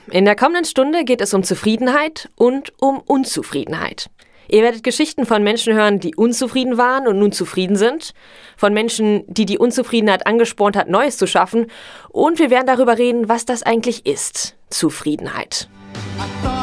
In der kommenden Stunde geht es um Zufriedenheit und um Unzufriedenheit. Ihr werdet Geschichten von Menschen hören, die unzufrieden waren und nun zufrieden sind, von Menschen, die die Unzufriedenheit angespornt hat, Neues zu schaffen, und wir werden darüber reden, was das eigentlich ist, Zufriedenheit.